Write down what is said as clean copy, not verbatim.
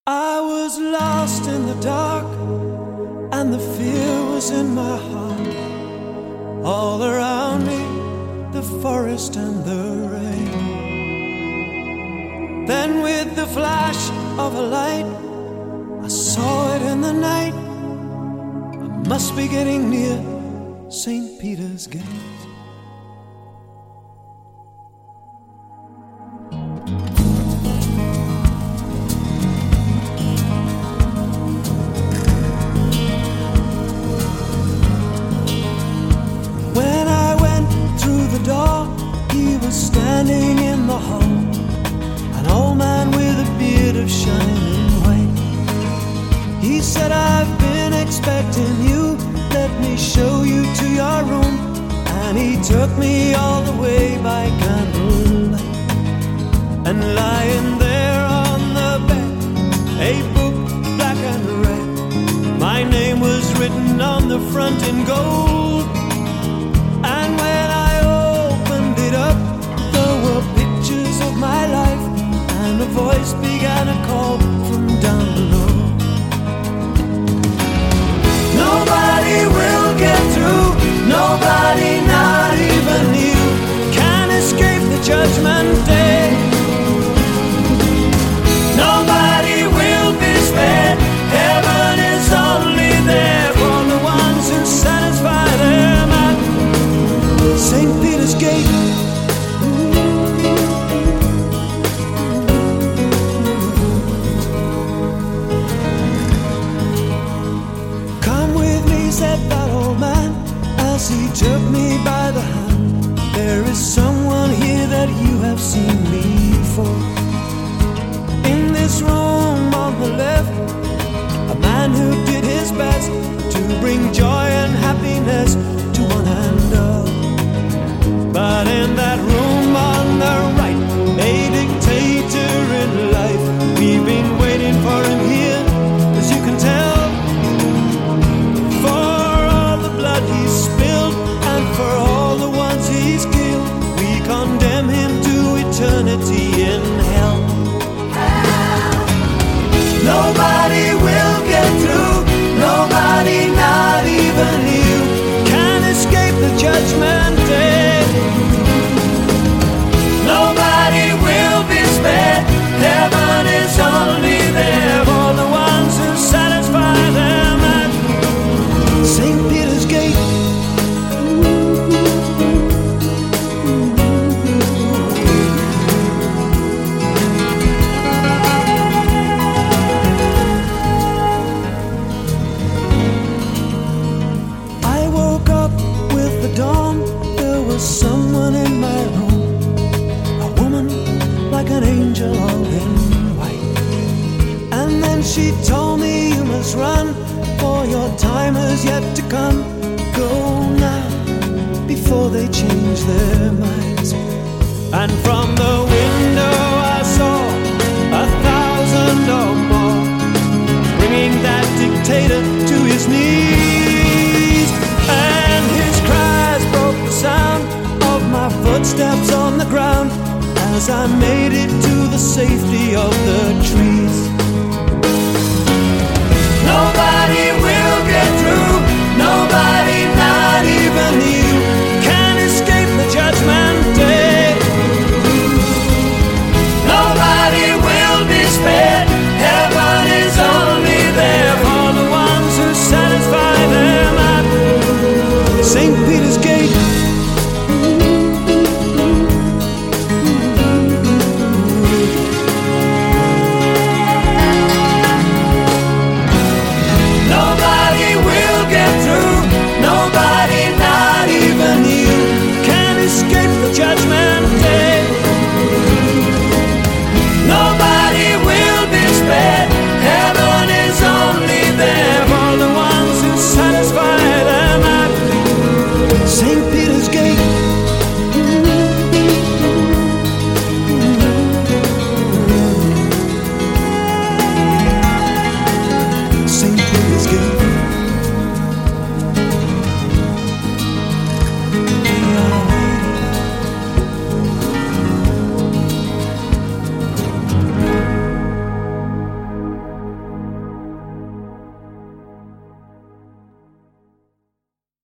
I was lost in the dark, and the fear was in my heart. All around me, the forest and the rain. Then with the flash of a light, I saw it in the night. I must be getting near St. Peter's Gate. When I went through the door, he was standing in the hall, an old man with a beard of shining white. He said, I've been expecting you, let me show you to your room. And he took me all the way by candlelight. And lying there on the bed, a book black and red, my name was written on the front in gold. And when I opened it up, there were pictures of my life, and a voice began a call from down below. Nobody will get through, nobody, not even you, can escape the judgment day. Nobody will be spared, heaven is only there for the ones who satisfy them at St. Peter's Gate. Come with me, said that old man, as he took me by the hand. There is someone here that you have seen before. In this room on the left, a man who did his best to bring joy and happiness to one and all. But in that room on the right, a dictator in life. We've been waiting for him here, as you can tell, for all the blood he's spilled and for all the ones he's killed. We condemn him to eternity in hell. Nobody will get through, nobody, not even you, can escape the judgment day. Nobody will be spared, heaven is only there for the ones who satisfy them at St. Peter's Gate. I woke up with the dawn, there was someone in my room, a woman like an angel all in white. And then she told me, you must run, for your time has yet to come. Go now, before they change their minds. And from the window I saw 1,000 or more, bringing that dictator to his knees. And his cries broke the sound of my footsteps on the ground as I made it to the safety of the trees.